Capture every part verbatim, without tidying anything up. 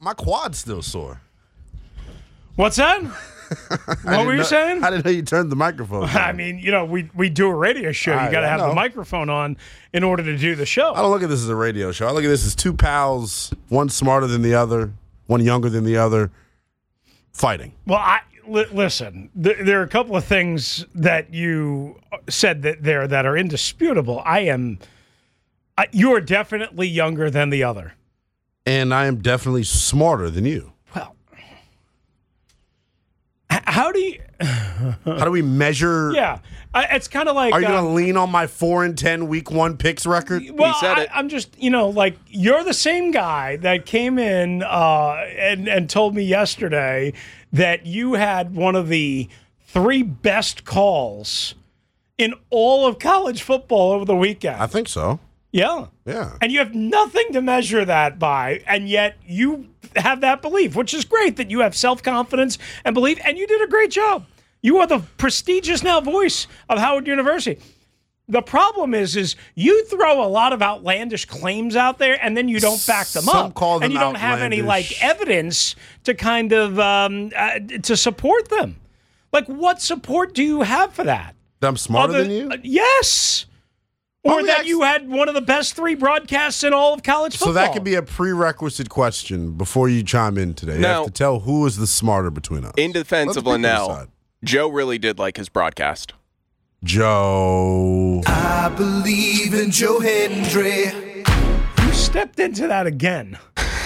my quad's still sore. What's that? What were you know, saying? I didn't know you turned the microphone on. I mean, you know, we, we do a radio show. You I- got to I have the know. microphone on in order to do the show. I don't look at this as a radio show. I look at this as two pals, one smarter than the other, one younger than the other, fighting. Well, I li- listen. Th- there are a couple of things that you said that there that are indisputable. I am. I, you are definitely younger than the other. And I am definitely smarter than you. Well, h- how do you? How do we measure? Yeah, I, it's kind of like. Are you uh, going to lean on my four and ten week one picks record? Well, said I, it. I'm just, you know, like you're the same guy that came in uh, and and told me yesterday that you had one of the three best calls in all of college football over the weekend. I think so. Yeah. Yeah. And you have nothing to measure that by, and yet you have that belief, which is great that you have self-confidence and belief, and you did a great job. You are the prestigious now voice of Howard University. The problem is, is you throw a lot of outlandish claims out there, and then you don't back them Some up, call them and you don't have any outlandish. like evidence to kind of um, uh, to support them. Like, what support do you have for that? That I'm smarter Other- than you? uh, yes. Or Oh, that yes. you had one of the best three broadcasts in all of college football. So that could be a prerequisite question before you chime in today. You Now- have to tell who is the smarter between us. In defense Let of the people Linnell, decide. Joe really did like his broadcast. Joe. I believe in Joe Hendry. You stepped into that again.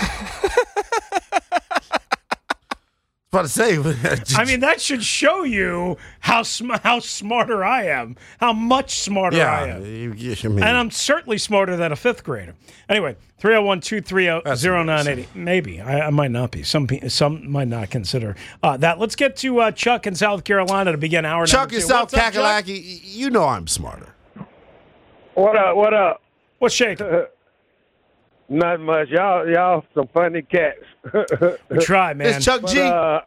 I was about to say. I mean, that should show you how sm- how smarter I am, how much smarter yeah. I am. you- you- I mean, And I'm certainly smarter than a fifth grader. Anyway, three oh one, two three oh, oh nine eight oh. Maybe. I, I might not be. Some pe- some might not consider uh, that. Let's get to uh, Chuck in South Carolina to begin hour Chuck number in two. South What's up, Chuck? Kakalaki, y- you know I'm smarter. What up? What up? What's shaking? Not much. Y'all, y'all, some funny cats. We try, man. It's Chuck But, G. uh,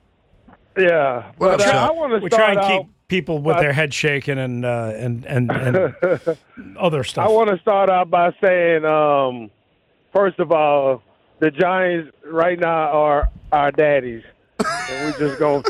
yeah, What but up, uh, Chuck? I want to we start try and out. keep people with their head shaking and uh, and and, and other stuff. I want to start out by saying, um, first of all, the Giants right now are our daddies, and we just go.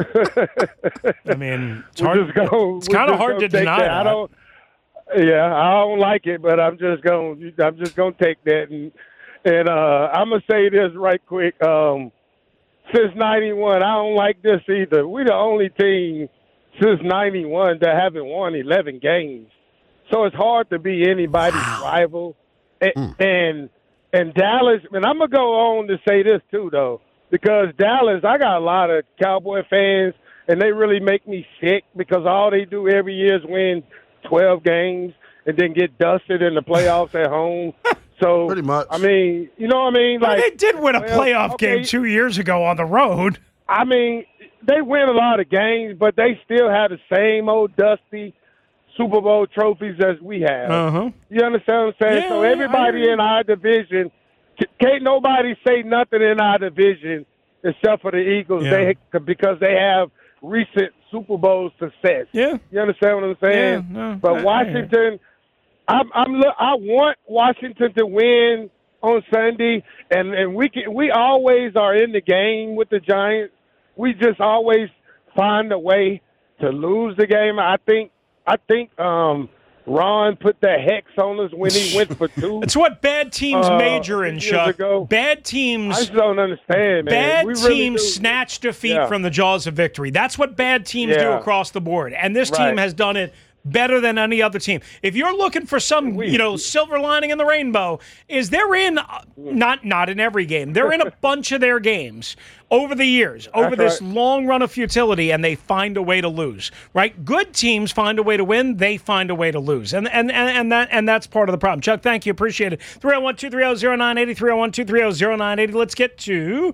I mean, it's we hard. just go. It's kind of hard to deny that. I don't. Yeah, I don't like it, but I'm just going. I'm just going to take that, and and uh, I'm gonna say this right quick. Um, since ninety-one, I don't like this either. We're the only team since ninety-one that haven't won eleven games, so it's hard to be anybody's rival. And, Mm. and and Dallas, and I'm gonna go on to say this too, though, because Dallas, I got a lot of Cowboy fans, and they really make me sick because all they do every year is win twelve games and then get dusted in the playoffs at home. So Pretty much. I mean, you know what I mean? Well, Like they did win a well, playoff okay. game two years ago on the road. I mean, they win a lot of games, but they still have the same old dusty Super Bowl trophies as we have. Uh-huh. You understand what I'm saying? Yeah, so yeah, I everybody hear you. in our division, c- can't nobody say nothing in our division except for the Eagles. Yeah. They because they have recent Super Bowl success. Yeah. You understand what I'm saying? Yeah, no, but I- I Washington, I'm, I'm look, I want Washington to win on Sunday, and and we can, we always are in the game with the Giants. We just always find a way to lose the game. I think I think um, Ron put the hex on us when he went for two. It's what bad teams Uh, major in, years Chuck. ago. Bad I teams. just don't understand, man. Bad we really teams do. snatch defeat Yeah. from the jaws of victory. That's what bad teams do Yeah. across the board. And this team Right. has done it better than any other team. If you're looking for some, We- you know, silver lining in the rainbow, is they're in uh, not not in every game. They're in a bunch of their games over the years, over That's this right. long run of futility, and they find a way to lose. Right? Good teams find a way to win. They find a way to lose, and and and, and that and that's part of the problem. Chuck, thank you, appreciate it. three oh one, two three oh, oh nine eight oh, three oh one, two three oh, oh nine eight oh. Let's get to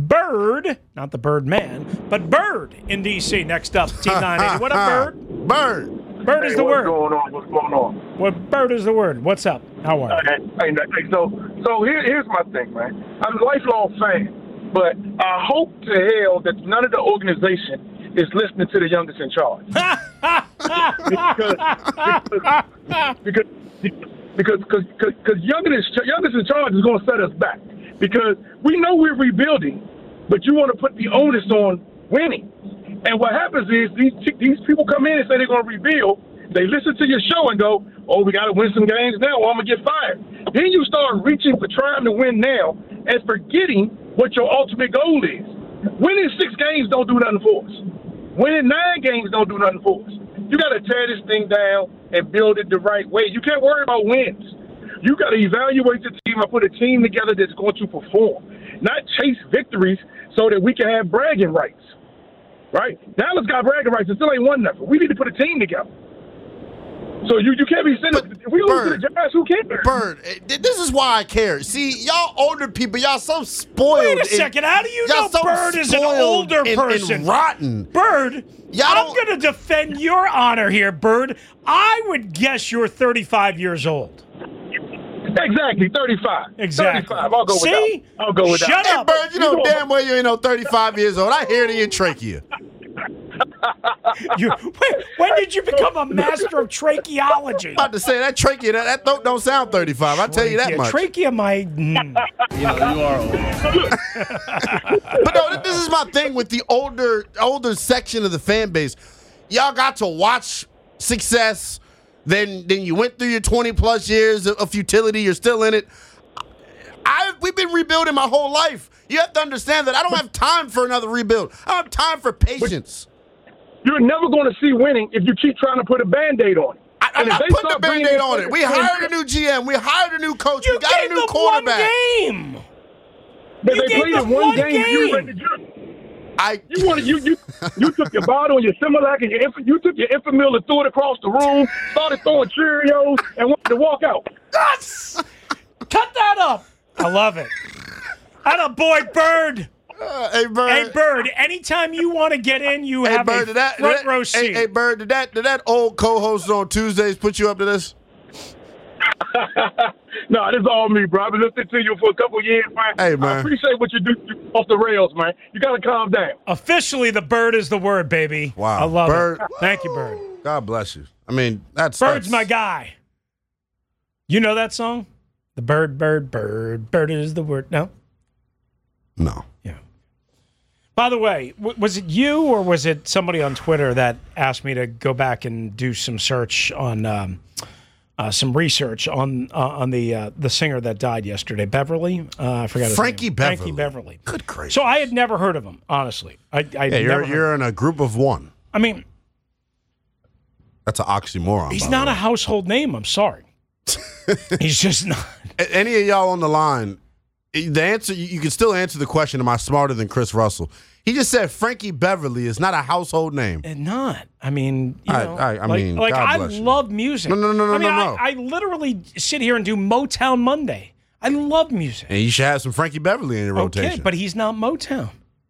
Bird, not the Bird Man, but Bird in D C. Next up, Team nine eighty. What up, Bird? Bird. Bird is Hey, the what's word. going on? What's going on? What Bird is the word? What's up? How are you? Hey, hey, hey, so, so here, here's my thing, man. I'm a lifelong fan, but I hope to hell that none of the organization is listening to the youngest in charge. because, because, because, because, because, because youngest, youngest in charge is going to set us back. because we know we're rebuilding, but you want to put the onus on winning. And what happens is these these people come in and say they're going to rebuild. They listen to your show and go, oh, we got to win some games now or I'm going to get fired. Then you start reaching for trying to win now and forgetting what your ultimate goal is. Winning six games don't do nothing for us. Winning nine games don't do nothing for us. You got to tear this thing down and build it the right way. You can't worry about wins. You got to evaluate the team and put a team together that's going to perform, not chase victories so that we can have bragging rights. Right? Dallas got bragging rights and still ain't won nothing. We need to put a team together. So you, you can't be sitting. If we lose Bird, to the Giants, who cares? Bird, this is why I care. See, y'all older people, y'all so spoiled. Wait a second. How do you y'all know so Bird is an older and, person? And rotten. Bird, Y'all I'm don't- going to defend your honor here, Bird. I would guess you're thirty-five years old. Exactly, thirty-five. Exactly. thirty-five. I'll go with See? that. I'll go with Shut that. Hey, up. Bird, you know damn well you ain't no thirty-five years old. I hear it in your trachea. You, wait, when did you become a master of tracheology? About to say that trachea, that, that throat don't sound thirty-five. I'll tell you that Trachea- much. Trachea, my. Mm. But no, this is my thing with the older older section of the fan base. Y'all got to watch success. Then then you went through your twenty plus years of, of futility. You're still in it. I we've been rebuilding my whole life. You have to understand that I don't have time for another rebuild. I don't have time for patience. You're never going to see winning if you keep trying to put a Band-Aid on it. I, I'm And if not they putting a start bringing Band-Aid in on it. We players- hired a new G M. We hired a new coach. You we got a gave new them quarterback. one game. But You they gave played them in one one game. You game. were ready to jump. I You wanted you you you took your bottle and your Similac and your Inf- you took your Infamil and threw it across the room, started throwing Cheerios and wanted to walk out. Yes! Cut that up. I love it. Atta boy, Bird. uh, hey Bird. Hey, Bird, anytime you want to get in, you Hey have Bird, a did that, front did that- row hey, seat. hey Bird, did that did that old co-host on Tuesdays put you up to this? No, this is all me, bro. I've been listening to you for a couple of years, man. Hey, man. I appreciate what you do off the rails, man. You got to calm down. Officially, the Bird is the word, baby. Wow. I love Bird- it. Thank you, Bird. God bless you. I mean, that's Bird's that's, my guy. You know that song? The bird, bird, bird. Bird is the word. No? No. Yeah. By the way, w- was it you or was it somebody on Twitter that asked me to go back and do some search on um, uh, some research on uh, on the uh, the singer that died yesterday, Beverly? Uh, I forgot his Frankie name. Beverly. Frankie Beverly. Good gracious. So I had never heard of him, honestly. I, I yeah, you're never heard- you're in a group of one. I mean, That's an oxymoron. he's by not the a way. household name. I'm sorry. He's just not. A- Any of y'all on the line, the answer you you can still answer the question. Am I smarter than Chris Russell? He just said Frankie Beverly is not a household name. And not. I mean, you I- know, I- I like, mean, like God I bless you. love music. No, no, no, no, I mean, no, no. I, I literally sit here and do Motown Monday. I love music. And you should have some Frankie Beverly in your Okay, rotation. but he's not Motown.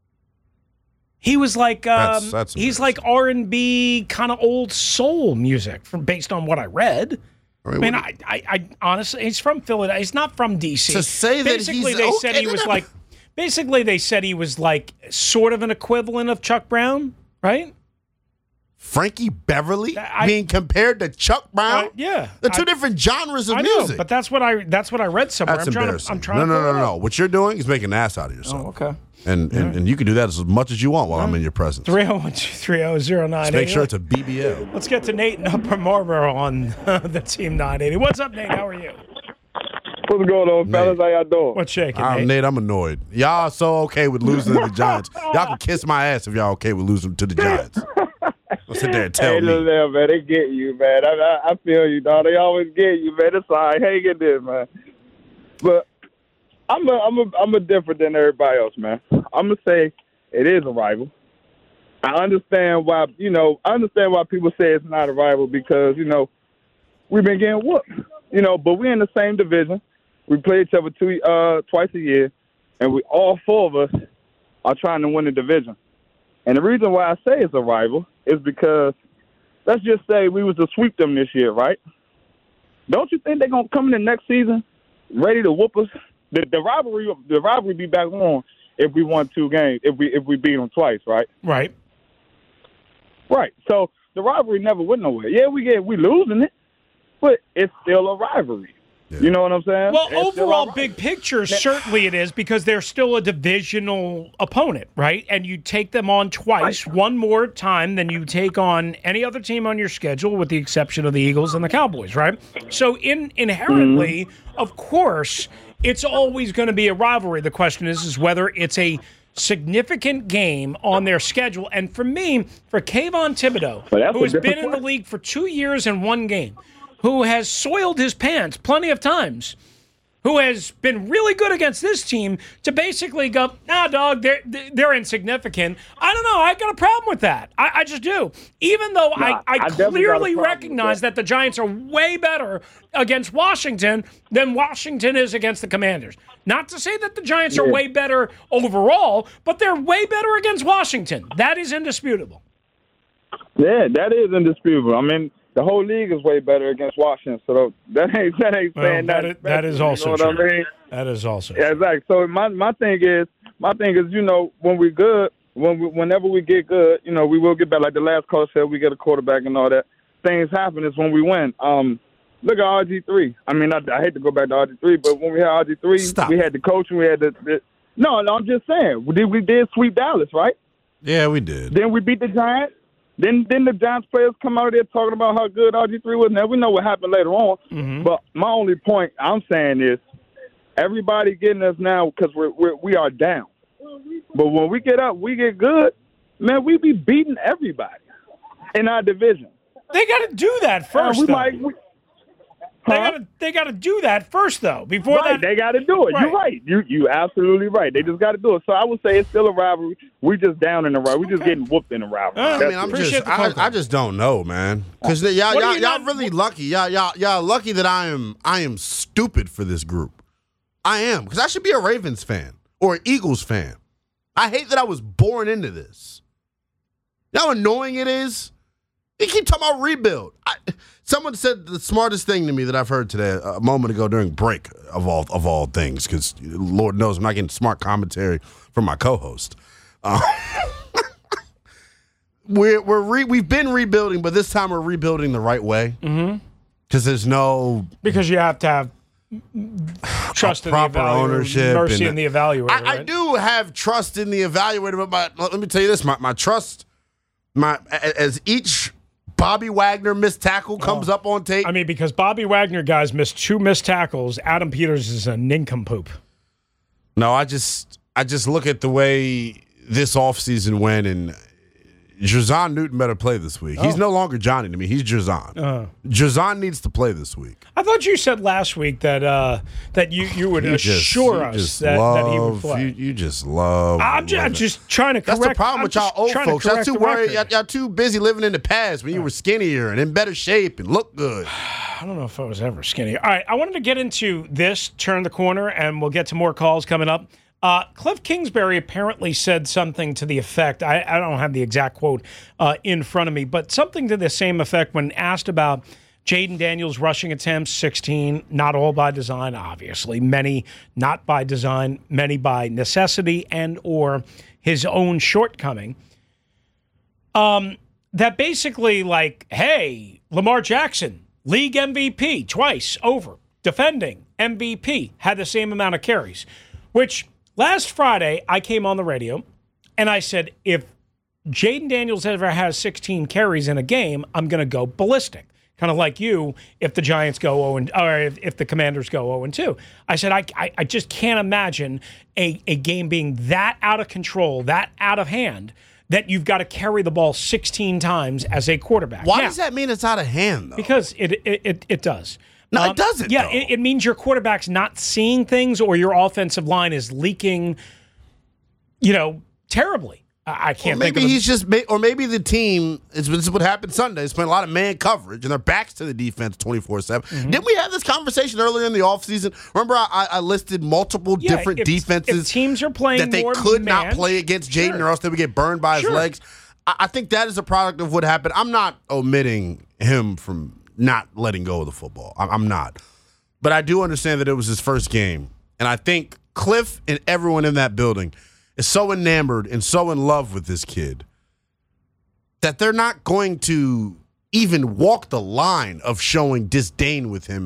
He was like um, That's- that's he's like R and B kind of old soul music from based on what I read. I I mean, mean, what- I, I, I honestly, he's from Philadelphia. He's not from D C. To say that basically he's- they okay, said he no, was no. like, basically they said he was like sort of an equivalent of Chuck Brown, right? Frankie Beverly I- being compared to Chuck Brown. Uh, yeah, They're two I- different genres of I know, music. but that's what I that's what I read somewhere. That's I'm trying embarrassing. to I'm trying no, to no, pull no, it no, up. What you're doing is making an ass out of yourself. Oh, okay. And, and and you can do that as much as you want while I'm in your presence. three oh one two three oh zero nine Just eight. make sure it's a B B L. Let's get to Nate in Upper Marlboro on the Team nine eighty. What's up, Nate? How are you? What's going on, Nate. fellas? How y'all doing? What's shaking, I'm Nate? Nate, I'm annoyed. Y'all are so okay with losing to the Giants. Y'all can kiss my ass if y'all okay with losing to the Giants. Don't sit there and tell Hey, me. look there, man. They get you, man. I, I, I feel you, dog. They always get you, man. It's all right. Hang in there, man. But I'm a, I'm a, I'm a different than everybody else, man. I'm gonna say it is a rival. I understand why, you know, I understand why people say it's not a rival because, you know, we've been getting whooped, you know, but we're in the same division. We play each other two, uh, twice a year, and we all four of us are trying to win the division. And the reason why I say it's a rival is because let's just say we was to sweep them this year, right? Don't you think they're gonna come in the next season ready to whoop us? The, the rivalry, the rivalry be back on if we won two games, if we if we beat them twice, right? Right. Right. So the rivalry never went nowhere. Yeah, we get we losing it, but it's still a rivalry. You know what I'm saying? Well, It's still overall, all right. big picture, certainly it is because they're still a divisional opponent, right? And you take them on twice, one more time than you take on any other team on your schedule, with the exception of the Eagles and the Cowboys, right? So, in inherently, Mm-hmm. of course, it's always going to be a rivalry. The question is, is whether it's a significant game on their schedule. And for me, for Kayvon Thibodeau, But that's who a has been different in the question. league for two years and one game, who has soiled his pants plenty of times, who has been really good against this team, to basically go, nah, dog, they're, they're insignificant. I don't know. I got a problem with that. I, I just do. Even though Nah, I, I, I definitely got a clearly problem recognize with that. that the Giants are way better against Washington than Washington is against the Commanders. Not to say that the Giants are Yeah. way better overall, but they're way better against Washington. That is indisputable. Yeah, that is indisputable. I mean, the whole league is way better against Washington, so that ain't that ain't Well, saying that that. is- that is also you know what true. I mean? That is also Yeah, exactly. So my my thing is my thing is you know when we good when we, whenever we get good you know we will get back like the last coach said we get a quarterback and all that things happen is when we win. Um, look at R G three. I mean I, I hate to go back to R G three, but when we had R G three, Stop. we had the coach and we had the, the no no I'm just saying we did we did sweep Dallas, right? Yeah, we did. Then we beat the Giants. Then then the Giants players come out there talking about how good R G three was. Now we know what happened later on. Mm-hmm. But my only point I'm saying is everybody getting us now because we're, we're we are down. But when we get up, we get good. Man, we be beating everybody in our division. They got to do that first. Uh, we though. might, we, They huh? got to they got to do that first, though. Before Right, that, they got to do it. Right. You're right. You you absolutely right. They just got to do it. So I would say it's still a rivalry. We just down in the rivalry. We just getting whooped in the rivalry. Uh, I That's mean, I'm it. Appreciate just, the I, phone I call. just don't know, man. Because y'all, What are y'all, you y'all not- really lucky. Y'all, y'all, y'all lucky that I am, I am stupid for this group. I am, because I should be a Ravens fan or an Eagles fan. I hate that I was born into this. You know how annoying it is? You keep talking about rebuild. I, someone said the smartest thing to me that I've heard today a moment ago during break of all of all things, because Lord knows I'm not getting smart commentary from my co-host. Uh, we're we're re, we've been rebuilding, but this time we're rebuilding the right way. Mm-hmm. Because there's no because you have to have trust in the proper evaluator, ownership mercy and- in the evaluator. I, I right? do have trust in the evaluator, but my, let me tell you this: my, my trust, my a- as each Bobby Wagner missed tackle comes up on tape. I mean, because Bobby Wagner guys missed two missed tackles. Adam Peters is a nincompoop. no, I just I just look at the way this offseason went, and Jazan Newton better play this week. He's no longer Johnny to me. He's Jazan. Uh. Jazan needs to play this week. I thought you said last week that uh, that you, you would You just- assure you us just that, that he would love- play. You, you just love. I'm, just, I'm loving- just trying to correct. That's the problem I'm with y'all just old trying to folks. Y'all correct too the worried. Y'all, record. y'all too busy living in the past when you were skinnier and in better shape and look good. I don't know if I was ever skinny. All right, I wanted to get into this, turn the corner, and we'll get to more calls coming up. Uh, Cliff Kingsbury apparently said something to the effect, I, I don't have the exact quote uh, in front of me, but something to the same effect when asked about Jaden Daniels' rushing attempts, sixteen, not all by design, obviously. Many not by design, many by necessity and or his own shortcoming. Um, that basically like, hey, Lamar Jackson, league M V P twice over, defending M V P, had the same amount of carries, which last Friday I came on the radio and I said, if Jaden Daniels ever has sixteen carries in a game, I'm going to go ballistic. Kind of like you, if the Giants go oh and or if, if the Commanders go oh and two. I said, I, I, I just can't imagine a, a game being that out of control, that out of hand, that you've got to carry the ball sixteen times as a quarterback. Why Now, does that mean it's out of hand, though? because it it, it, it does. No, it doesn't, Yeah, though. it, it means your quarterback's not seeing things or your offensive line is leaking, you know, terribly. I, I can't Or maybe think of a- he's just, ma- or maybe the team, is, this is what happened Sunday, spent a lot of man coverage and their backs to the defense twenty-four seven. Mm-hmm. Didn't we have this conversation earlier in the offseason? Remember, I, I listed multiple Yeah, different if- defenses if teams are playing that they more could not man, play against Jaden sure. or else they would get burned by his Sure. legs. I, I think that is a product of what happened. I'm not omitting him from not letting go of the football. I'm, I'm not. But I do understand that it was his first game. And I think Cliff and everyone in that building is so enamored and so in love with this kid that they're not going to even walk the line of showing disdain with him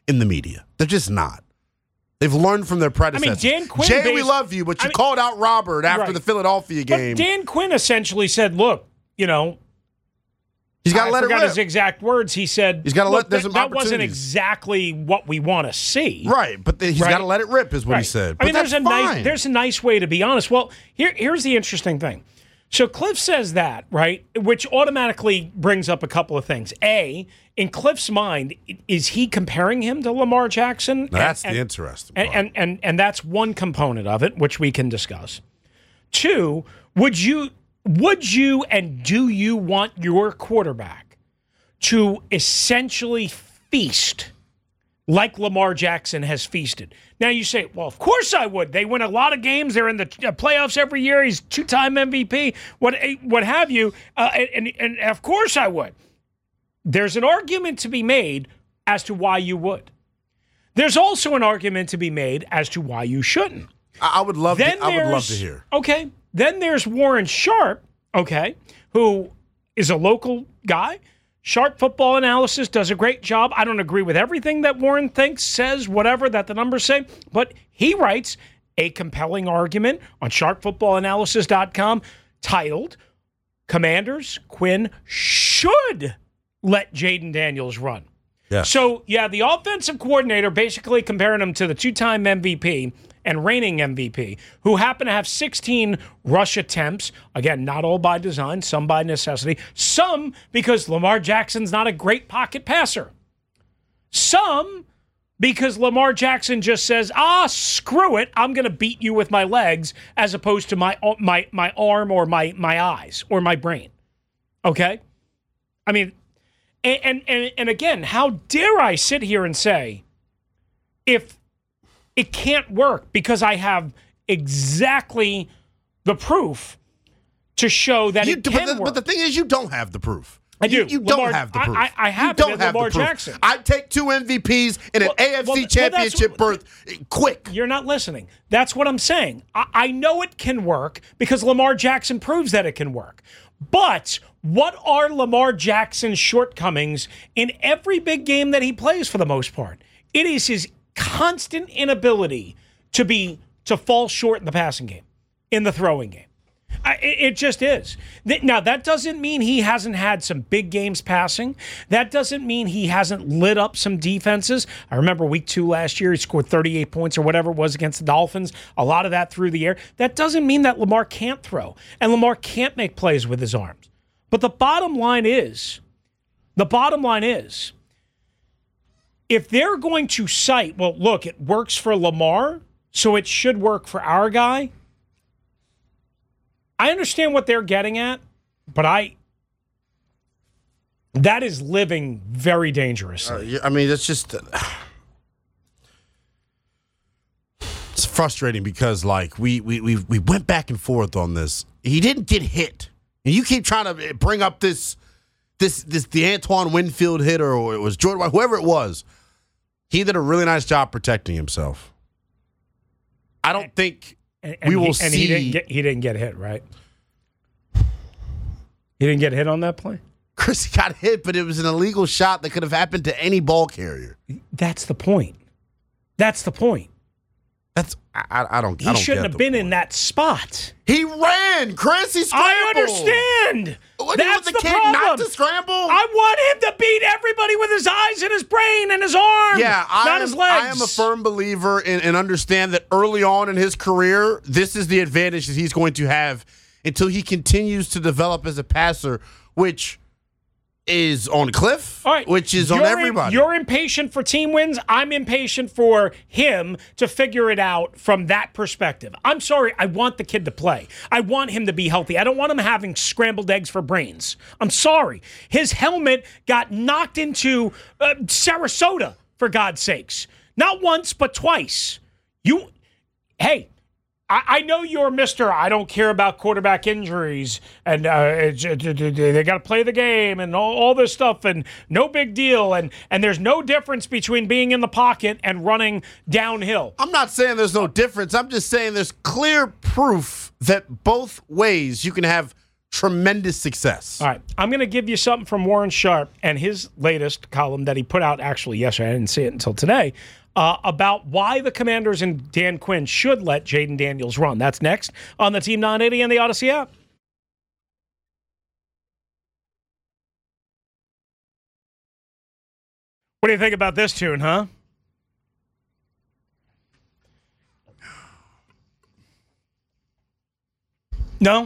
in the media. They're just not. They've learned from their predecessors. I mean, Dan Quinn Jay, based, we love you, but you I mean, called out Robert after right. the Philadelphia game. But Dan Quinn essentially said, look, you know, He's got to I let it forgot rip. his exact words. He said, He's got to let. There's that, some that wasn't opportunities. exactly what we want to see. Right, but the, he's Right? got to let it rip, is what Right. he said. I But mean, that's there's a fine. nice there's a nice way to be honest. Well, here here's the interesting thing. So Cliff says that, right, which automatically brings up a couple of things. A, in Cliff's mind, is he comparing him to Lamar Jackson? Now, that's and, the and, interesting and, part. and and and that's one component of it, which we can discuss. Two, would you would you and do you want your quarterback to essentially feast like Lamar Jackson has feasted? Now you say, well, of course I would. They win a lot of games. They're in the playoffs every year. He's two-time M V P, what what have you. Uh, and, and, and of course I would. There's an argument to be made as to why you would. There's also an argument to be made as to why you shouldn't. I, I would love. Then To, I would love there's- to hear. Okay. Then there's Warren Sharp, okay, who is a local guy. Sharp Football Analysis does a great job. I don't agree with everything that Warren thinks, says, whatever that the numbers say, but he writes a compelling argument on sharp football analysis dot com titled, Commanders, Quinn should let Jaden Daniels run. Yeah. So, yeah, the offensive coordinator basically comparing him to the two-time M V P and reigning M V P, who happen to have sixteen rush attempts. Again, not all by design, some by necessity. Some because Lamar Jackson's not a great pocket passer. Some because Lamar Jackson just says, ah, screw it, I'm going to beat you with my legs as opposed to my my my arm or my, my eyes or my brain. Okay? I mean, and, and, and again, how dare I sit here and say, if it can't work because I have exactly the proof to show that You, it but, can the, work. but the thing is, you don't have the proof. I do. You, you Lamar- don't have the I- proof. I- I have you it don't with have Lamar the proof. Jackson. I'd take two M V Ps and an Well, A F C well, well, that's championship what- berth quick. You're not listening. That's what I'm saying. I, I know it can work because Lamar Jackson proves that it can work. But what are Lamar Jackson's shortcomings in every big game that he plays for the most part? It is his constant inability to be to fall short in the passing game, in the throwing game. I, it, it just is. Th- Now, that doesn't mean he hasn't had some big games passing. That doesn't mean he hasn't lit up some defenses. I remember week two last year, he scored thirty-eight points or whatever it was against the Dolphins. A lot of that through the air. That doesn't mean that Lamar can't throw and Lamar can't make plays with his arms. But the bottom line is, the bottom line is, if they're going to cite, well, look, it works for Lamar, so it should work for our guy. I understand what they're getting at, but I that is living very dangerously. Uh, yeah, I mean, it's just uh, it's frustrating because like we we we we went back and forth on this. He didn't get hit, and you keep trying to bring up this this this the Antoine Winfield hit or it was Jordan, whoever it was. He did a really nice job protecting himself. I don't think. And, we and will he, see. And he didn't get he didn't get hit, right? He didn't get hit on that play? Chris got hit, but it was an illegal shot that could have happened to any ball carrier. That's the point. That's the point. That's I, I don't. He I don't shouldn't get have the been point. in that spot. He ran, Chris. He scrambled. I understand. What, That's was the, the kid problem. not to scramble? I want him to beat everybody with his eyes and his brain and his arm. Yeah, I not am, his legs. I am a firm believer in, and understand that early on in his career, this is the advantage that he's going to have until he continues to develop as a passer, which is on Cliff, All right. which is on You're everybody. In, you're impatient for team wins. I'm impatient for him to figure it out from that perspective. I'm sorry. I want the kid to play. I want him to be healthy. I don't want him having scrambled eggs for brains. I'm sorry. His helmet got knocked into uh, Sarasota, for God's sakes. Not once, but twice. You, hey, I, I know you're Mister I don't care about quarterback injuries and uh, it's, uh, they got to play the game and all, all this stuff and no big deal and and there's no difference between being in the pocket and running downhill. I'm not saying there's no difference. I'm just saying there's clear proof that both ways you can have tremendous success. All right. I'm going to give you something from Warren Sharp and his latest column that he put out actually yesterday. I didn't see it until today. Uh, about why the Commanders and Dan Quinn should let Jaden Daniels run. That's next on the Team nine eighty and the Odyssey app. What do you think about this tune, huh? No?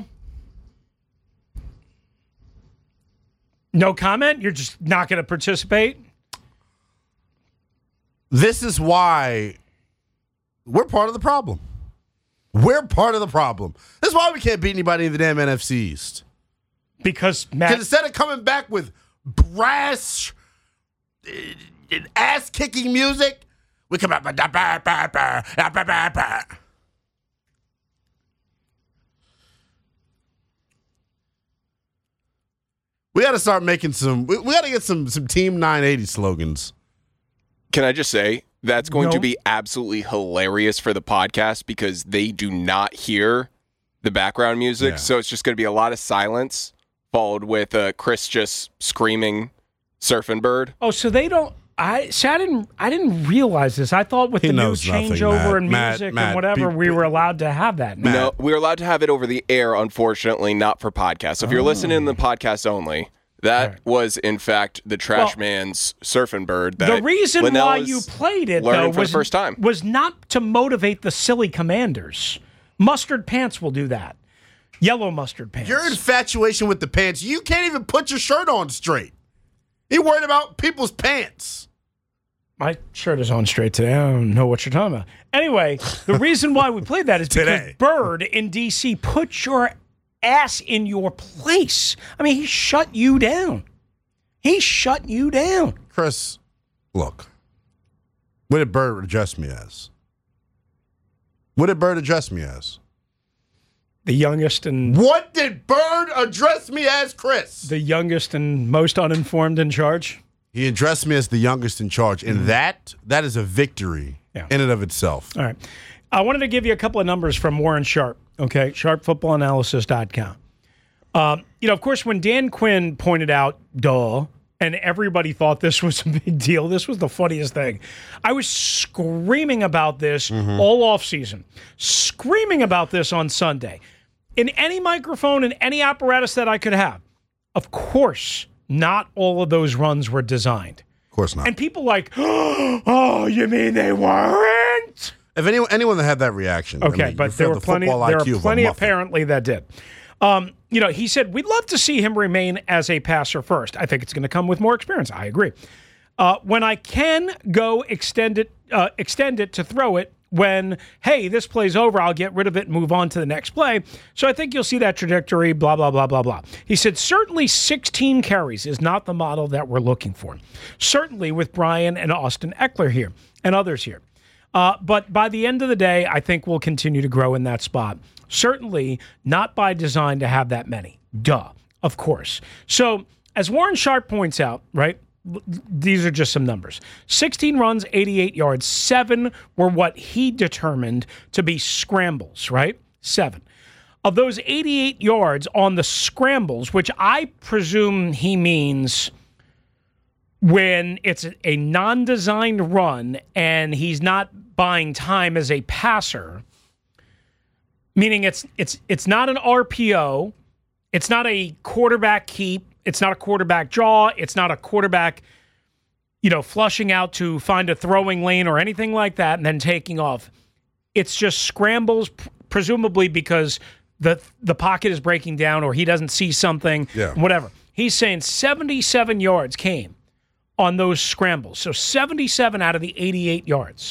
No comment? You're just not going to participate? This is why we're part of the problem. We're part of the problem. This is why we can't beat anybody in the damn N F C East. Because, Matt... Because instead of coming back with brass, uh, ass-kicking music, we come out... We got to start making some... We, we got to get some, some Team nine eighty slogans. Can I just say, that's going No. to be absolutely hilarious for the podcast because they do not hear the background music. Yeah. So it's just going to be a lot of silence followed with uh, Chris just screaming Surfing Bird. Oh, so they don't... I see, I didn't I didn't realize this. I thought with He the new knows nothing, changeover Matt. in Matt, music Matt, and whatever, be- we were allowed to have that. now. No, we're allowed to have it over the air, unfortunately, not for podcasts. So if you're listening to the podcast only, that Right. was, in fact, the trash Well, man's Surfing Bird. That The reason Linnell why is you played it, learning though, for was, the first time. was not to motivate the silly Commanders. Mustard Pants will do that. Yellow Mustard Pants. Your infatuation with the pants, you can't even put your shirt on straight. You're worried about people's pants. My shirt is on straight today. I don't know what you're talking about. Anyway, the reason why we played that is because Today. Bird in D C put your ass in your place. I mean, he shut you down. He shut you down. Chris, look. What did Bird address me as? What did Bird address me as? The youngest and What did Bird address me as, Chris? the youngest and most uninformed in charge. He addressed me as the youngest in charge, and that that is a victory Yeah. in and of itself. All right. I wanted to give you a couple of numbers from Warren Sharp, okay? sharp football analysis dot com. Um, you know, of course, when Dan Quinn pointed out, duh, and everybody thought this was a big deal, this was the funniest thing. I was screaming about this all offseason, screaming about this on Sunday. In any microphone, in any apparatus that I could have. Of course, not all of those runs were designed. Of course not. And people like, oh, you mean they weren't? If anyone anyone that had that reaction, I Okay, mean, you but feel there were the plenty. football There I Q are of a plenty muffin. apparently that did. Um, you know, he said we'd love to see him remain as a passer first. I think it's going to come with more experience. I agree. Uh, when I can go extend it, uh, extend it to throw it. When hey, this play's over, I'll get rid of it and move on to the next play. So I think you'll see that trajectory. Blah blah blah blah blah. He said certainly sixteen carries is not the model that we're looking for. Certainly with Brian and Austin Eckler here and others here. Uh, but by the end of the day, I think we'll continue to grow in that spot. Certainly not by design to have that many. Duh, of course. So as Warren Sharp points out, right, these are just some numbers. sixteen runs, eighty-eight yards. Seven were what he determined to be scrambles, right? Seven. Of those eighty-eight yards on the scrambles, which I presume he means when it's a non-designed run and he's not buying time as a passer, meaning it's it's it's not an R P O, it's not a quarterback keep, it's not a quarterback draw, it's not a quarterback, you know, flushing out to find a throwing lane or anything like that and then taking off. It's just scrambles, pr- presumably because the the pocket is breaking down or he doesn't see something, Yeah. whatever. He's saying seventy-seven yards came on those scrambles. So seventy-seven out of the eighty-eight yards.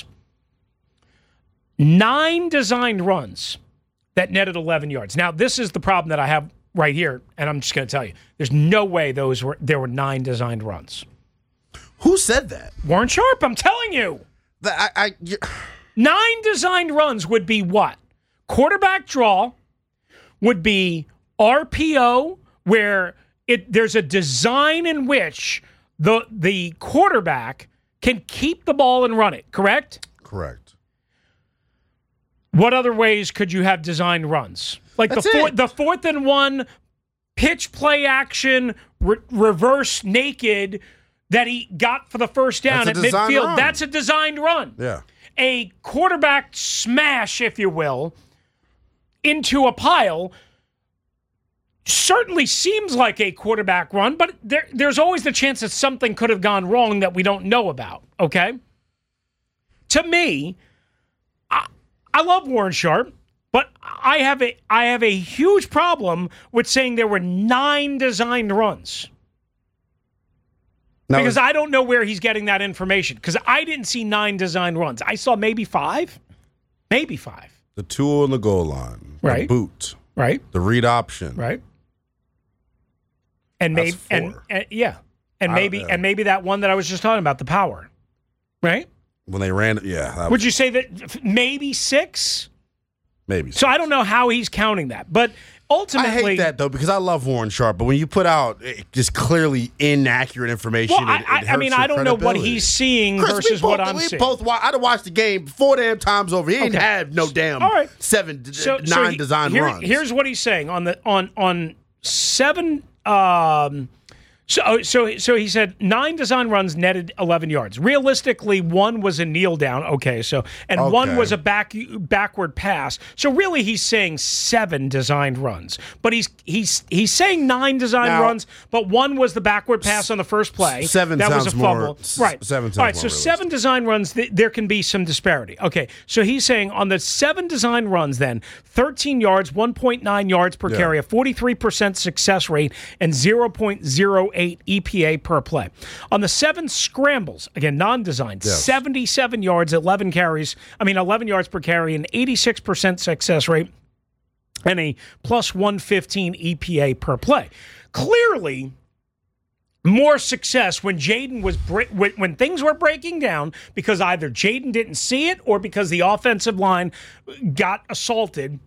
Nine designed runs that netted eleven yards. Now, this is the problem that I have right here, and I'm just going to tell you. There's no way those were there were nine designed runs. Who said that? Warren Sharp, I'm telling you. That I, I you- Nine designed runs would be what? Quarterback draw would be R P O, where it there's a design in which the the quarterback can keep the ball and run it, correct? correct. What other ways could you have designed runs? Like That's the four, it. the fourth and one pitch play action, re- reverse naked that he got for the first down That's at a designed midfield. run. That's a designed run. Yeah. A quarterback smash, if you will, into a pile certainly seems like a quarterback run, but there, there's always the chance that something could have gone wrong that we don't know about, okay? To me, I, I love Warren Sharp, but I have a I have a huge problem with saying there were nine designed runs. Now, Because I don't know where he's getting that information. Because I didn't see nine designed runs. I saw maybe five. Maybe five. the tool on the goal line, Right. the boot, Right? the read option. Right. And That's maybe and, four. and yeah. And I- maybe yeah. and maybe that one that I was just talking about, the power. Right? When they ran it, yeah. That Would was, you say that f- maybe six? maybe. So I don't know how he's counting that. But I ultimately hate that, though, because I love Warren Sharp, but when you put out eh, just clearly inaccurate information, Well, I, it, it I, I hurts mean, your I don't know what credibility. he's seeing Chris, versus we what both, I'm we seeing. both wa- I'd have watched the game four damn times over. He didn't Okay. have no damn All right. seven, d- so, nine so he- design here- runs. Here's what he's saying on the on on seven. Um, so so so he said nine design runs netted eleven yards. Realistically, one was a kneel down. Okay, so and one Okay. was a back backward pass. So really, he's saying seven designed runs, but he's he's he's saying nine design Now- runs, but one was the backward pass on the first play. Seven that was sounds a fumble. more- s- right. seven sounds All right. more So realistic. seven design runs, th- there can be some disparity. Okay, so he's saying on the seven design runs, then thirteen yards, one point nine yards per Yeah. carry, a forty-three percent success rate, and zero point zero eight E P A per play. On the seven scrambles, again non-designed, Yes. seventy-seven yards, eleven carries. I mean, eleven yards per carry, an eighty-six percent success rate, and a plus one fifteen E P A per play. Clearly, more success when Jaden was bre- when, when things were breaking down because either Jaden didn't see it or because the offensive line got assaulted.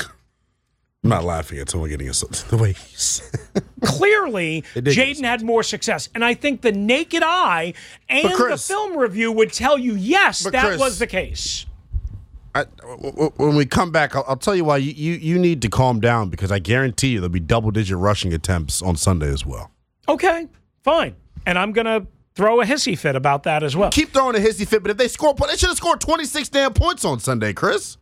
I'm not laughing at someone getting assaulted the way he's. Clearly, It did get Jaden had more success, and I think the naked eye and But Chris- the film review would tell you yes, But that Chris- was the case. I, w- w- when we come back, I'll, I'll tell you why you, you, you need to calm down because I guarantee you there'll be double digit rushing attempts on Sunday as well. Okay, fine, and I'm gonna throw a hissy fit about that as well. Keep throwing a hissy fit, but if they score, they should have scored twenty-six damn points on Sunday, Chris.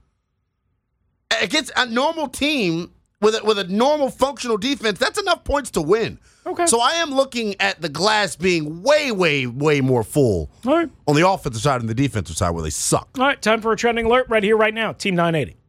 Against a normal team with a, with a normal functional defense, that's enough points to win. Okay. So I am looking at the glass being way, way, way more full All right. on the offensive side and the defensive side where they suck. All right, time for a trending alert right here, right now. Team nine eighty.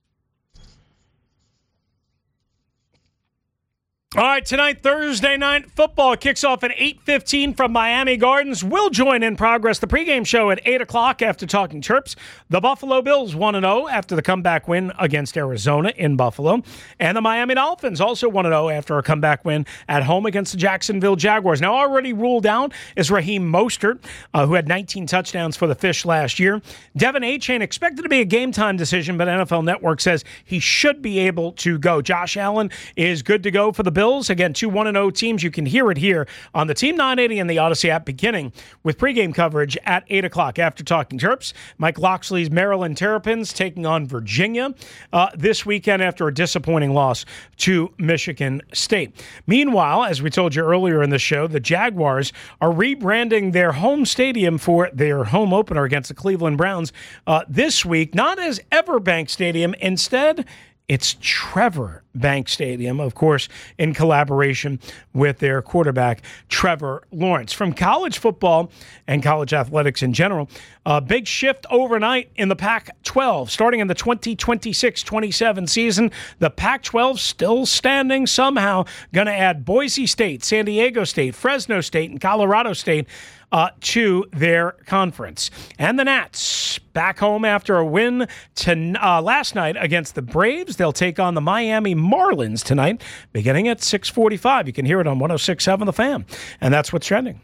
All right, tonight, Thursday night football kicks off at eight fifteen from Miami Gardens. We'll join in progress the pregame show at eight o'clock after talking Terps. The Buffalo Bills one and oh after the comeback win against Arizona in Buffalo. And the Miami Dolphins also one and oh after a comeback win at home against the Jacksonville Jaguars. Now, already ruled out is Raheem Mostert, uh, who had nineteen touchdowns for the Fish last year. Devin Achane expected to be a game-time decision, but N F L Network says he should be able to go. Josh Allen is good to go for the Bills. Again, two one and oh teams. You can hear it here on the Team nine eighty and the Odyssey app, beginning with pregame coverage at eight o'clock after talking Terps. Mike Loxley's Maryland Terrapins taking on Virginia uh, this weekend after a disappointing loss to Michigan State. Meanwhile, as we told you earlier in the show, the Jaguars are rebranding their home stadium for their home opener against the Cleveland Browns uh, this week, not as Everbank Stadium. Instead, it's Trevor Bank Stadium, of course, in collaboration with their quarterback, Trevor Lawrence. From college football and college athletics in general, a big shift overnight in the Pac twelve. Starting in the twenty twenty-six twenty-seven season, the Pac twelve still standing somehow. Going to add Boise State, San Diego State, Fresno State, and Colorado State Uh, to their conference. And the Nats back home after a win to, uh, last night against the Braves. They'll take on the Miami Marlins tonight, beginning at six forty-five. You can hear it on one oh six point seven The Fan. And that's what's trending.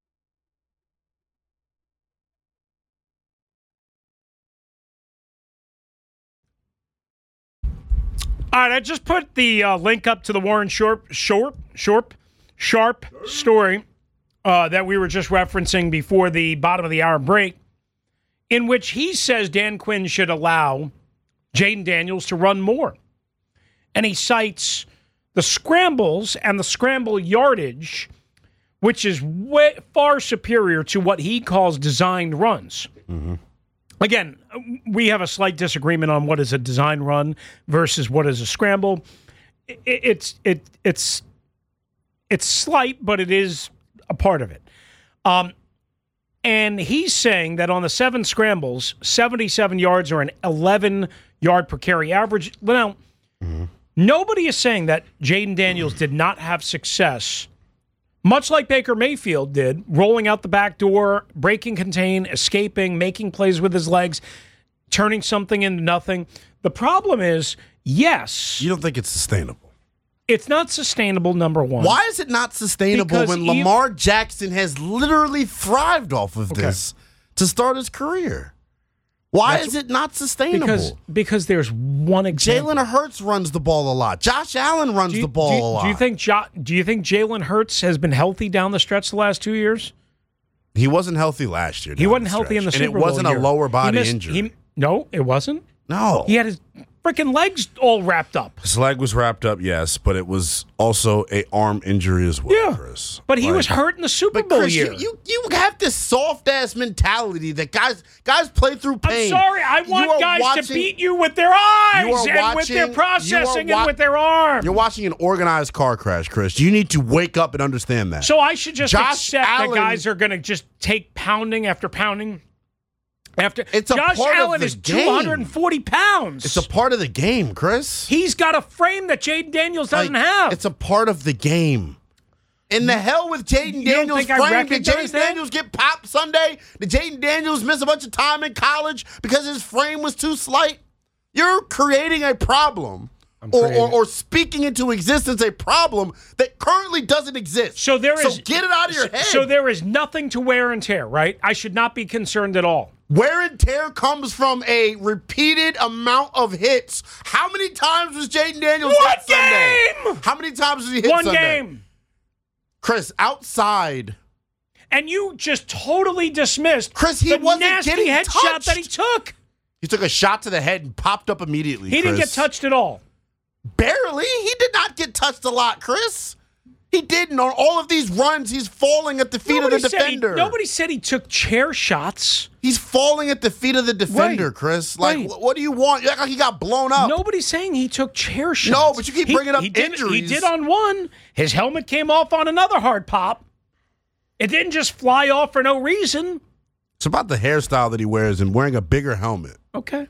All right, I just put the uh, link up to the Warren Sharp, Sharp, Sharp, Sharp story Uh, that we were just referencing before the bottom of the hour break, in which he says Dan Quinn should allow Jaden Daniels to run more. And he cites the scrambles and the scramble yardage, which is way far superior to what he calls designed runs. Mm-hmm. Again, we have a slight disagreement on what is a design run versus what is a scramble. It, it's it it's it's slight, but it is a part of it. Um, and he's saying that on the seven scrambles, seventy-seven yards or an eleven yard per carry average. Now, mm-hmm. nobody is saying that Jayden Daniels did not have success, much like Baker Mayfield did, rolling out the back door, breaking contain, escaping, making plays with his legs, turning something into nothing. The problem is, yes. You don't think it's sustainable? It's not sustainable, number one. Why is it not sustainable Because when even, Lamar Jackson has literally thrived off of okay. this to start his career? Why That's, is it not sustainable? Because, because there's one example. Jalen Hurts runs the ball a lot. Josh Allen runs you, the ball do you, a lot. Do you think jo- Do you think Jalen Hurts has been healthy down the stretch the last two years? He wasn't healthy last year. He wasn't healthy in the Super Bowl. And it wasn't year. a lower body he missed, injury. He, no, it wasn't. No. He had his freaking legs all wrapped up. His leg was wrapped up, yes, but it was also a arm injury as well, yeah. Chris. But he like, was hurt in the Super but Bowl Chris, year. You, you you have this soft ass mentality that guys guys play through pain. I'm sorry, I want guys watching, to beat you with their eyes and watching, with their processing wa- and with their arms. You're watching an organized car crash, Chris. You need to wake up and understand that. So I should just Josh accept Allen, that guys are going to just take pounding after pounding. After it's a Josh part Allen of the is game. two hundred forty pounds. It's a part of the game, Chris. He's got a frame that Jayden Daniels doesn't like, have. It's a part of the game. In the hell with Jayden Daniels' frame. Did Jayden Daniels get popped Sunday? Did Jayden Daniels miss a bunch of time in college because his frame was too slight? You're creating a problem. Or, or, or speaking into existence a problem that currently doesn't exist. So there is. So get it out of your head. So there is nothing to wear and tear, right? I should not be concerned at all. Wear and tear comes from a repeated amount of hits. How many times was Jayden Daniels One hit game! Sunday? How many times was he hit One Sunday? game. Chris, outside. And you just totally dismissed Chris, he the wasn't nasty getting headshot touched. that he took. He took a shot to the head and popped up immediately, He Chris. didn't get touched at all. Barely. He did not get touched a lot, Chris. He didn't. On all of these runs, he's falling at the feet nobody of the defender. He, nobody said he took chair shots. He's falling at the feet of the defender, right. Chris. Like, right. what, what do you want? You act like he got blown up. Nobody's saying he took chair shots. No, but you keep bringing he, up he did, injuries. He did on one. His helmet came off on another hard pop. It didn't just fly off for no reason. It's about the hairstyle that he wears and wearing a bigger helmet. Okay.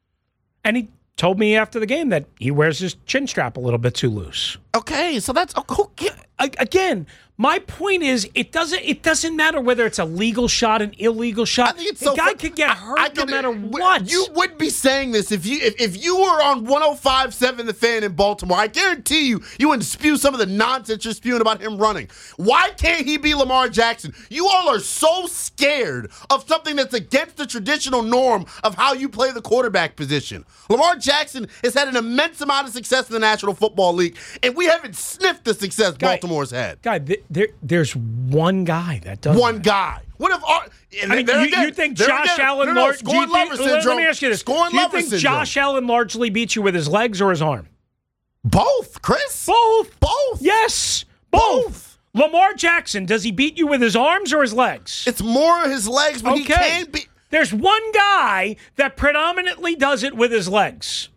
And he told me after the game that he wears his chin strap a little bit too loose. Okay, so that's okay. Again, my point is, it doesn't it doesn't matter whether it's a legal shot, an illegal shot. I think it's the so guy fun. could get hurt I, I no could, matter w- what. You wouldn't be saying this if you if, if you were on one oh five point seven The Fan in Baltimore. I guarantee you, you wouldn't spew some of the nonsense you're spewing about him running. Why can't he be Lamar Jackson? You all are so scared of something that's against the traditional norm of how you play the quarterback position. Lamar Jackson has had an immense amount of success in the National Football League, and we haven't sniffed the success guy, Baltimore's had. Guy, th- there, there's one guy that does One that. guy. What if our, I mean, you, again, you think Josh again, Allen no, no, largely scoring lover syndrome. Let me ask you this: Scoring Do you lover think syndrome. Josh Allen largely beats you with his legs or his arm? Both, Chris. Both. Both. Yes, both. Both. Lamar Jackson, does he beat you with his arms or his legs? It's more his legs, but okay. he can be. There's one guy that predominantly does it with his legs.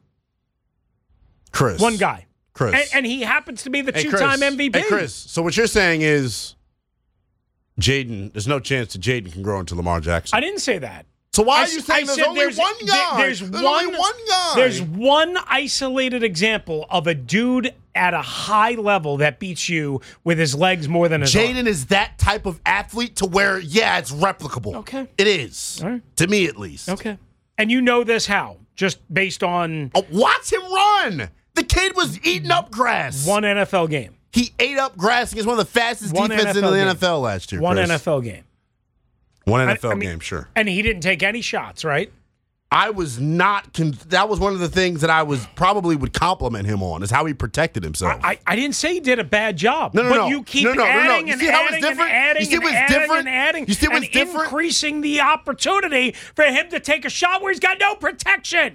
Chris. One guy. Chris. And, and he happens to be the hey, two-time Chris. M V P. Hey, Chris. So what you're saying is Jayden, there's no chance that Jayden can grow into Lamar Jackson. I didn't say that. So why I, are you saying I there's said only there's, one guy? There's, there's one, only one guy. There's one isolated example of a dude at a high level that beats you with his legs more than his arm. Jayden is that type of athlete to where, yeah, it's replicable. Okay. It is. All right. To me, at least. Okay. And you know this how? Just based on Oh, watch him run. The kid was eating up grass. one N F L game. He ate up grass against one of the fastest One defenses in N F L the game. N F L last year. One Chris. N F L game. One N F L I mean, game, sure. And he didn't take any shots, right? I was not. Con- that was one of the things that I was probably would compliment him on is how he protected himself. I, I didn't say he did a bad job. No, no, but no. you keep No, no, no, no. adding You and see how it's adding and different? adding You see and what's adding different? and adding You see what's and different? increasing the opportunity for him to take a shot where he's got no protection.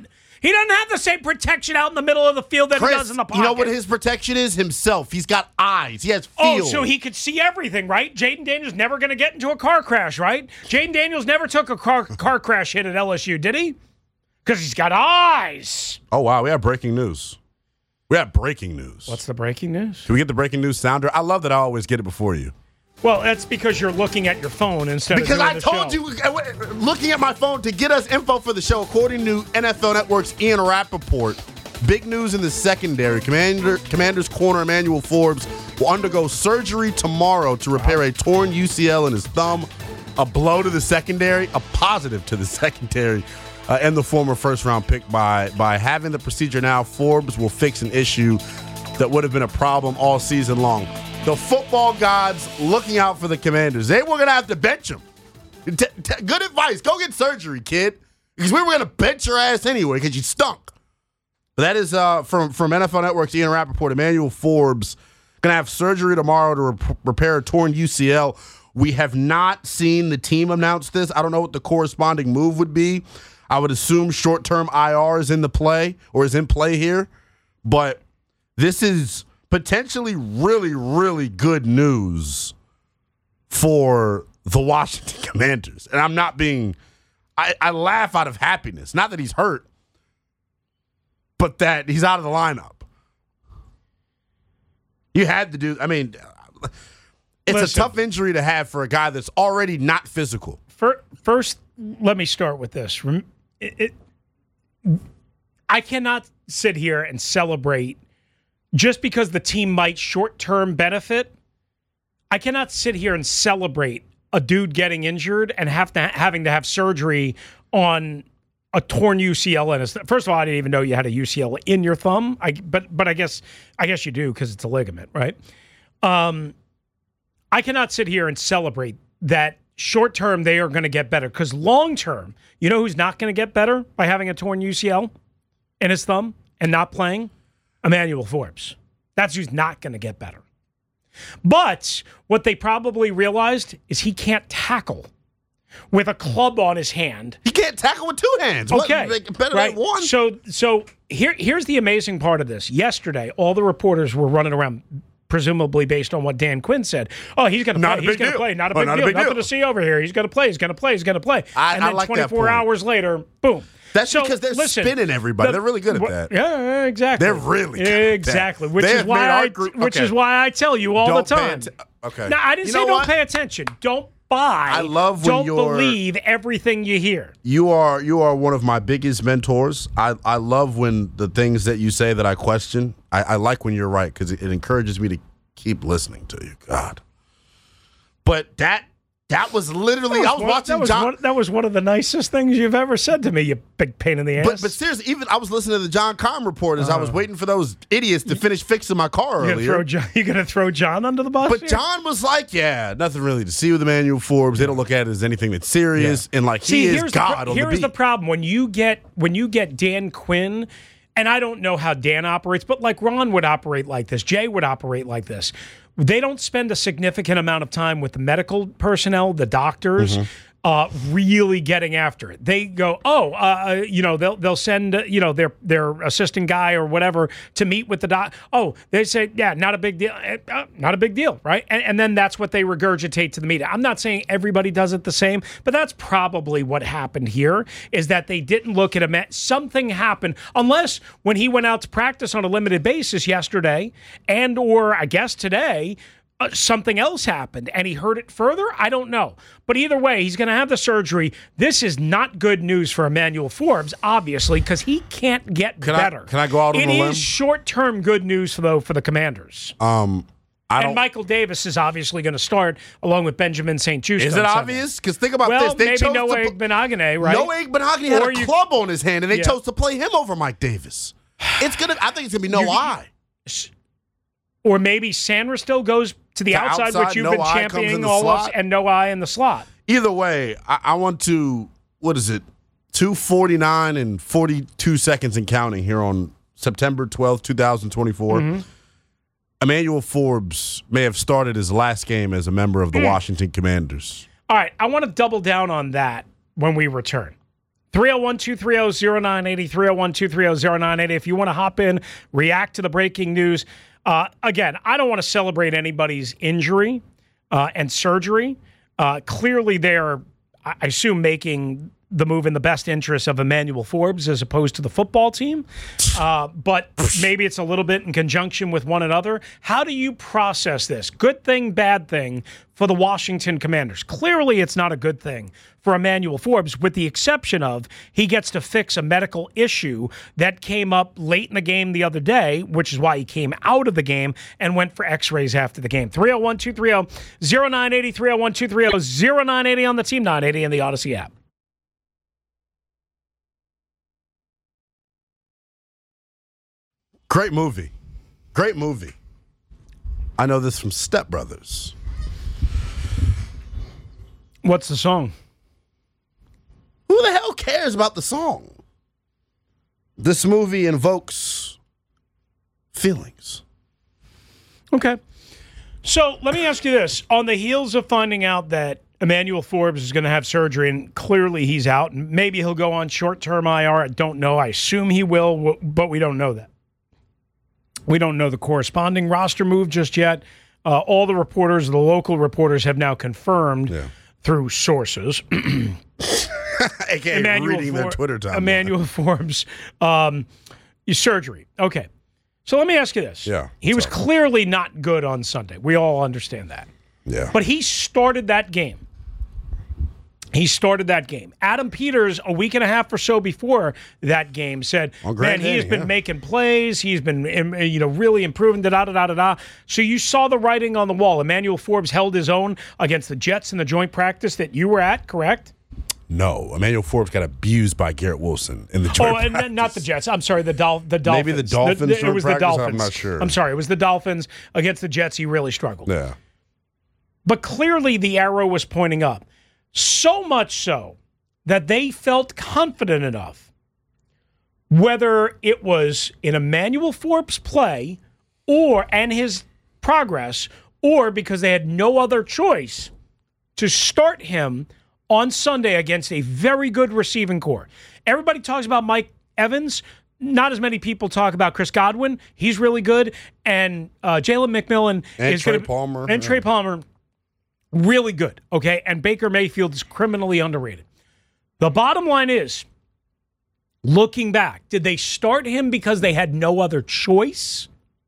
He doesn't have the same protection out in the middle of the field that Chris, he does in the pocket. you know what his protection is? Himself. He's got eyes. He has feel. Oh, so he could see everything, right? Jaden Daniels never going to get into a car crash, right? Jaden Daniels never took a car car crash hit at L S U, did he? Because he's got eyes. Oh, wow. We have breaking news. We have breaking news. What's the breaking news? Can we get the breaking news sounder? I love that I always get it before you. Well, that's because you're looking at your phone instead Because of doing I the told show. you, looking at my phone to get us info for the show, according to N F L Network's Ian Rappaport, big news in the secondary. Commander, Commanders corner Emmanuel Forbes will undergo surgery tomorrow to repair a torn U C L in his thumb. A blow to the secondary, a positive to the secondary, uh, and the former first-round pick. By, by having the procedure now, Forbes will fix an issue that would have been a problem all season long. The football gods looking out for the Commanders. They were going to have to bench him. T- t- good advice. Go get surgery, kid. Because we were going to bench your ass anyway because you stunk. But that is uh, from, from N F L Network's Ian Rappaport. Emmanuel Forbes going to have surgery tomorrow to re- repair a torn U C L. We have not seen the team announce this. I don't know what the corresponding move would be. I would assume short-term I R is in the play or is in play here. But this is potentially really, really good news for the Washington Commanders. And I'm not being I, – I laugh out of happiness. Not that he's hurt, but that he's out of the lineup. You had to do – I mean, it's Listen, a tough injury to have for a guy that's already not physical. First, let me start with this. It, it, I cannot sit here and celebrate – just because the team might short-term benefit, I cannot sit here and celebrate a dude getting injured and have to having to have surgery on a torn U C L in his. First of all, I didn't even know you had a U C L in your thumb. I but but I guess I guess you do because it's a ligament, right? Um, I cannot sit here and celebrate that short-term they are going to get better because long-term, you know who's not going to get better by having a torn U C L in his thumb and not playing? Emmanuel Forbes. That's who's not going to get better. But what they probably realized is he can't tackle with a club on his hand. He can't tackle with two hands. Okay. What, better right. than one. So, so here, here's the amazing part of this. Yesterday, all the reporters were running around, presumably based on what Dan Quinn said. Oh, he's going to play. He's going to play. Not a big oh, not deal. A big Nothing deal. to see over here. He's going to play. He's going to play. He's going to play. I, and I then like that twenty-four point. hours later, boom. That's so, because they're listen, spinning everybody. the, they're really good at that. Yeah, exactly. They're really good at exactly. that. Which They is have why made our I, group- which okay. is why I tell you all Don't the pay time. atten- okay. Now, I didn't You say know don't what? pay attention. Don't buy. I love when Don't you're- believe everything you hear. You are you are one of my biggest mentors. I, I love when the things that you say that I question. I, I like when you're right because it, it encourages me to keep listening to you. God. But that that was literally That I was one- watching that was John. One, that was one of the nicest things you've ever said to me. You big pain in the ass. But but seriously, even I was listening to the John Keim report as I was waiting for those idiots to finish fixing my car you gonna earlier. throw John, you gonna throw John under the bus? But here? John was like, "Yeah, nothing really to see with Emmanuel Forbes. They don't look at it as anything that's serious, and like See, he is here's God the, pro- on here's the beat." the problem when you get when you get Dan Quinn, and I don't know how Dan operates, but like Ron would operate like this, Jay would operate like this. They don't spend a significant amount of time with the medical personnel, the doctors. Mm-hmm. Uh, really getting after it. They go, oh, uh, you know, they'll they'll send uh, you know their their assistant guy or whatever to meet with the doc. Oh, they say, yeah, not a big deal, uh, not a big deal, right? And, and then that's what they regurgitate to the media. I'm not saying everybody does it the same, but that's probably what happened here. Is that they didn't look at him. At, something happened, unless when he went out to practice on a limited basis yesterday, and or I guess today. Uh, something else happened and he heard it further. I don't know. But either way, he's going to have the surgery. This is not good news for Emmanuel Forbes, obviously, because he can't get Can better. I, can I go out on It a limb? is short-term good news, though, for the Commanders. Um, I and don't. Michael Davis is obviously going to start along with Benjamin Saint Just. Is it obvious? Because think about Well, this. They maybe chose Noah to, Igbenogany, right? Noah Igbenogany had Or a you- club on his hand, and they Yeah. chose to play him over Mike Davis. It's gonna. I think it's gonna be no You- eye. Or maybe Sandra still goes to the To outside, outside, which you've no been eye comes in championing the all of, slot. and no eye in the slot. Either way, I, I want to. What is it? two forty-nine and forty-two seconds and counting here on September twelfth, twenty twenty-four. Mm-hmm. Emmanuel Forbes may have started his last game as a member of the Mm. Washington Commanders. All right, I want to double down on that when we return. three oh one, two three oh, oh nine eight oh, three oh one, two three oh, oh nine eight oh. If you want to hop in, react to the breaking news. Uh, again, I don't want to celebrate anybody's injury uh, and surgery. Uh, clearly, they're, I assume, making the move in the best interest of Emmanuel Forbes as opposed to the football team. Uh, but maybe it's a little bit in conjunction with one another. How do you process this? Good thing, bad thing for the Washington Commanders? Clearly, it's not a good thing for Emmanuel Forbes, with the exception of he gets to fix a medical issue that came up late in the game the other day, which is why he came out of the game and went for x-rays after the game. three oh one, two three oh, oh nine eight oh, three oh one, two three oh, oh nine eight oh on the Team nine eighty and the Odyssey app. Great movie. Great movie. I know this from Step Brothers. What's the song? Who the hell cares about the song? This movie invokes feelings. Okay. So let me ask you this. On the heels of finding out that Emmanuel Forbes is going to have surgery, and clearly he's out, and maybe he'll go on short-term I R. I don't know. I assume he will, but we don't know that. We don't know the corresponding roster move just yet. Uh, all the reporters, the local reporters, have now confirmed yeah. through sources. A K A Emmanuel reading For- their Twitter timeline. Emmanuel Forbes, um, surgery. Okay. So let me ask you this. Yeah. He was sorry. clearly not good on Sunday. We all understand that. Yeah. But he started that game. He started that game. Adam Peters, a week and a half or so before that game, said, man, he has been yeah. making plays. He's been, you know, really improving, da-da-da-da-da. So you saw the writing on the wall. Emmanuel Forbes held his own against the Jets in the joint practice that you were at, correct? No. Emmanuel Forbes got abused by Garrett Wilson in the joint oh, practice. Oh, not the Jets. I'm sorry, the, Dol- the Dolphins. Maybe the Dolphins the, the, It was practice? the Dolphins. I'm not sure. I'm sorry, it was the Dolphins. Against the Jets, he really struggled. Yeah. But clearly the arrow was pointing up. So much so that they felt confident enough, whether it was in Emmanuel Forbes' play or and his progress, or because they had no other choice, to start him on Sunday against a very good receiving corps. Everybody talks about Mike Evans. Not as many people talk about Chris Godwin. He's really good. And uh, Jalen McMillan and is Trey gonna, Palmer. And yeah. Trey Palmer. Really good, okay? And Baker Mayfield is criminally underrated. The bottom line is, looking back, did they start him because they had no other choice?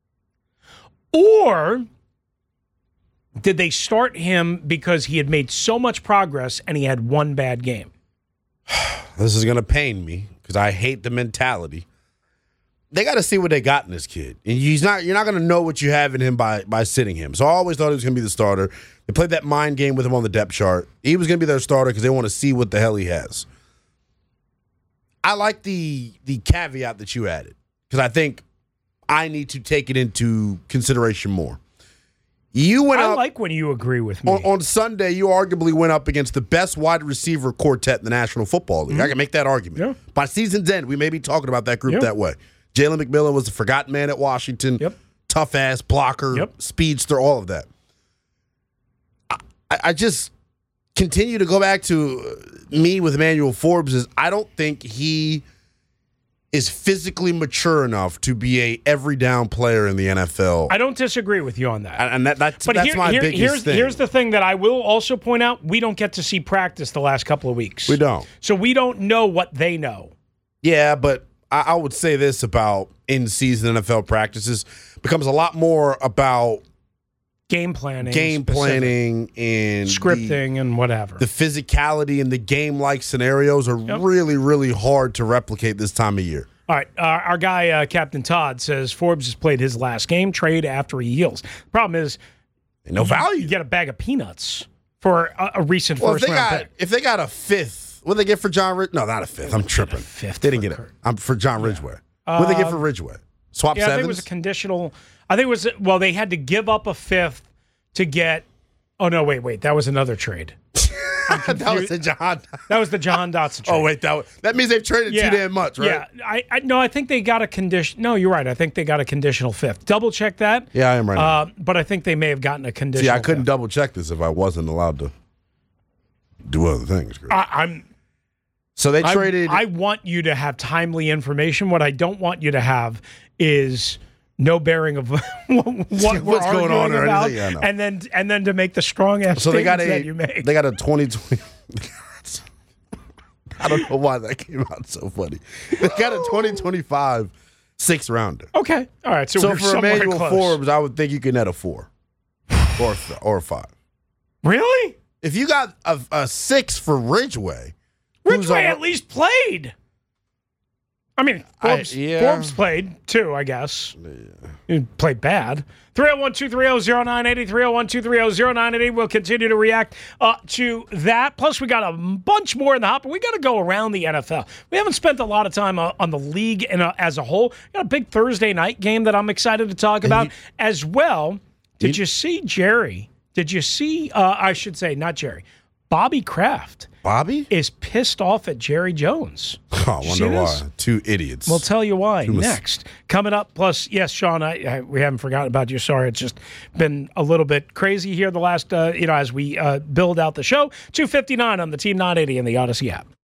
Or did they start him because he had made so much progress and he had one bad game? This is going to pain me because I hate the mentality. They got to see what they got in this kid. And he's not. You're not going to know what you have in him by, by sitting him. So I always thought he was going to be the starter. They played that mind game with him on the depth chart. He was going to be their starter because they want to see what the hell he has. I like the the caveat that you added because I think I need to take it into consideration more. You went I up, like when you agree with me. On, on Sunday, you arguably went up against the best wide receiver quartet in the National Football League. Mm-hmm. I can make that argument. Yeah. By season's end, we may be talking about that group yeah. that way. Jalen McMillan was the forgotten man at Washington. Yep. Tough-ass blocker, yep. speedster, all of that. I, I just continue to go back to me with Emmanuel Forbes is I don't think he is physically mature enough to be a every down player in the N F L. I don't disagree with you on that. And that, that's, but that's here, my here, biggest here's, thing. Here's the thing that I will also point out. We don't get to see practice the last couple of weeks. We don't. So we don't know what they know. Yeah, but I, I would say this about in-season N F L practices. It becomes a lot more about game planning, game specific. planning, and scripting the, and whatever. The physicality and the game-like scenarios are yep. really, really hard to replicate this time of year. All right, uh, our guy, uh, Captain Todd, says Forbes has played his last game, trade after he heals. The problem is, no value. You get a bag of peanuts for a, a recent well, first if they round got, pick. If they got a fifth, what did they get for John Ridgeway? No, not a fifth. I'm tripping. Fifth they didn't get Kurt. it. I'm for John Ridgeway. Yeah. What did they get uh, for Ridgeway? Swap yeah, sevens? I think it was a conditional. I think it was, well, they had to give up a fifth to get, oh, no, wait, wait. That was another trade. that was the John. That was the John Dotson trade. Oh wait, that was, that means they've traded yeah, too damn much, right? Yeah, I, I no, I think they got a condition. No, you're right. I think they got a conditional fifth. Double check that. Yeah, I am right. Uh, but I think they may have gotten a conditional. See, I couldn't fifth. double check this if I wasn't allowed to do other things. I, I'm. So they traded. I, I want you to have timely information. What I don't want you to have is no bearing of what we're What's going on or about, anything. Yeah, I know. and then and then to make the strong ass So they got statements a that you make. they got a twenty twenty. I don't know why that came out so funny. They got a twenty twenty-five sixth rounder. Okay, all right. So, So we're for somewhere Emmanuel close. Forbes, I would think you can net a four or a th- or a five. Really? If you got a, a six for Ridgeway, who's Ridgeway a- at least played. I mean, Forbes, I- yeah. Forbes played too, I guess. He played bad. three oh one, two three oh, oh nine eight oh, three oh one, two three oh, oh nine eight oh. We'll continue to react uh, to that. Plus, we got a bunch more in the hopper. We got to go around the N F L. We haven't spent a lot of time uh, on the league in a, as a whole. We got a big Thursday night game that I'm excited to talk about you- as well. Did you- you see Jerry? Did you see, uh, I should say, not Jerry, Bobby Kraft Bobby? is pissed off at Jerry Jones. Oh, I You wonder see why. this? Two idiots. We'll tell you why mis- next. Coming up, plus, yes, Sean, I, I, we haven't forgotten about you. Sorry, it's just been a little bit crazy here the last, uh, you know, as we uh, build out the show. two fifty-nine on the Team nine eighty and the Odyssey app.